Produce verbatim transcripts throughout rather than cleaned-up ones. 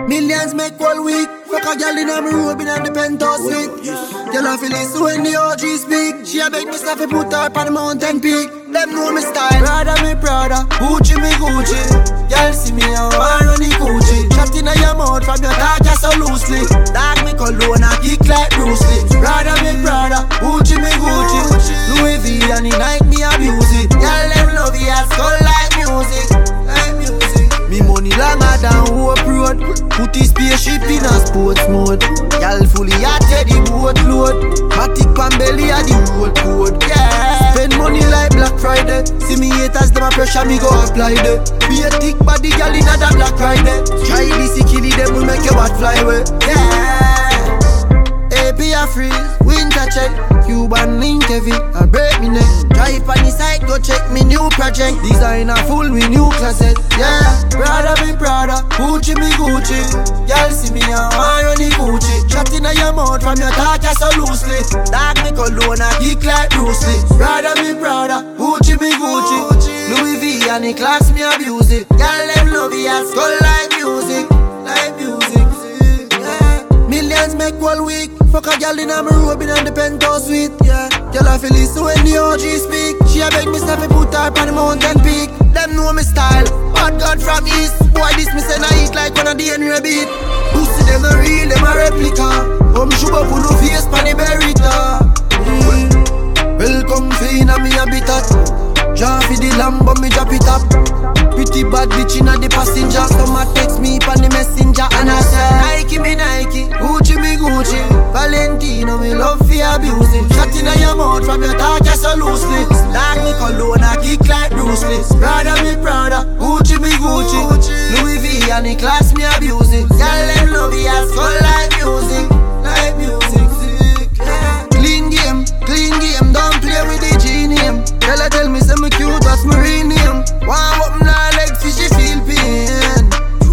Millions make all week. Fuck a girl in a me robe in the penthouse suite. Girl I feel it when the O G speak. She a beg me stuff to put her up on the mountain peak. Them know me style. Prada me Prada, Gucci me Gucci. Girl see me and want run the Gucci. Shot in your mouth from your talk just so loosely. Dog me cologne and kick like Bruce Lee. Prada me Prada, Gucci me Gucci. Louis V and the Nike me abuse it. Girl them love it as skull like music. Like music. Me money longer than Hope Road. Put his spaceship in a sports mode. Y'all fully at the boat load. Matic pan belly at the road code. Yeah. Spend money like Black Friday. See me haters, them a pressure me go apply there. Be a thick body girl in a da Black Friday. Try this, killy them will make your bat fly away. Yeah. A P a freeze, winter check. Cuban link heavy, I break me neck. Drive on the side, go check me new project. Designer full with new closet. Yeah, Prada me Prada, Gucci me Gucci. Y'all see me and want run the Gucci. Shot in your mouth from your talk just so loosely. Dog me cologne and kick like Bruce Lee. Prada me Prada, Gucci me Gucci. Louis V and the class me abuse it. Y'all them love it as skull like music. Like music. Yeah. Millions make all week. Fuck a girl in a me robe in the penthouse suite. Yeah, girl I feel it when the O G speak. She a beg me stuff to put her up on the mountain peak. Them know me style, bad God from east. Boy this me say I eat like one of the Henry beat. Pussy them a real, them a replica. Come shoot up on no face pan the berita. mm. Welcome fee inna me a bit hot. Draw for the Lambo me drop it up. Pretty bad bitch inna the passenger. Some a text me pan the messenger. And I say Nike me Nike, Gucci me Gucci. Valentino me love for abuse it. Shot inna your mouth from your talk just so loosely. Dog me cologne and kick like Bruce Lee. Prada me Prada, Gucci me Gucci. Louis V and the class me abuse it. Y'all them love it as skull like music. Like music. Yeah. Clean game, clean game. Don't play with the G name. Tell her tell me say me cute, that's my real name. One open her legs, fishy feel pain.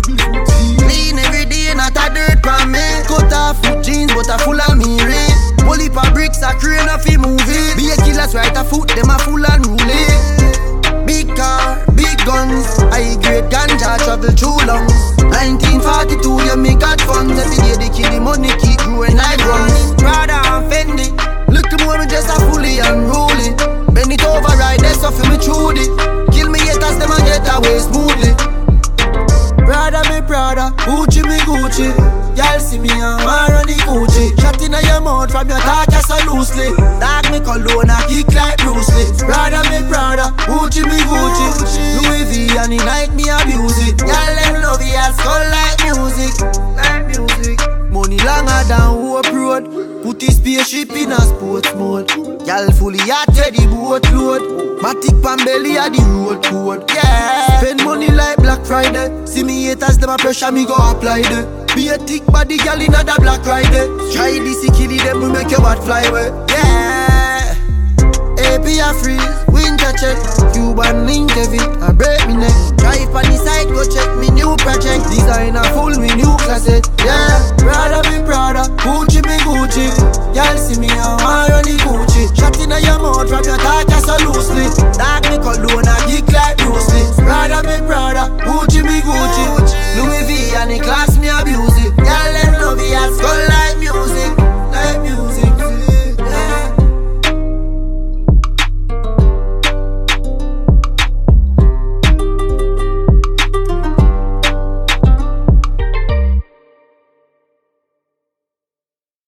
Clean every day, not a dirt for me. Cut off foot jeans, but a full of me rain. Pull up a bricks, a crane of a movie. Be a killer's right a foot, them a full and rolling. Big car, big guns. High grade ganja travel through lungs. nineteen forty-two, yeah me got funds. Every day they kill the money, keep growing like guns. Prada and Fendi. Look to more me just a fully unruly. Bend it over right there so feel me truly. Kill me haters, them a get away smoothly. Prada me Prada, Gucci me Gucci. Y'all see me and want run the Gucci. Shot inna your mouth from your talk just so loosely. Dog me cologne and kick like Bruce Lee. Prada me Prada, Gucci me Gucci. Louis V and the Nike me abuse it. Y'all them love it as skull like music. Like music. Money longer than Hope Road. Put his spaceship in a sports mode. Y'all fully at the boat load. Matic pan belly at the road code. Yeah. Spend money like Black Friday. See me haters, them a pressure me go apply there. Be a thick body girl in a da Black Friday. Try this, killy them will make your bat fly away. Yeah. A P a freeze, winter check. Cuban link heavy, I break me neck. Drive on the side, go check me new project. Designer full me new closet. Yeah. Prada me Prada, Gucci me Gucci. Y'all see me and want run the Gucci. Shot inna your mouth from your talk just so loosely. Dog me cologne and kick like Bruce Lee. Prada me Prada, Gucci me Gucci. Louis V and the class me abuse.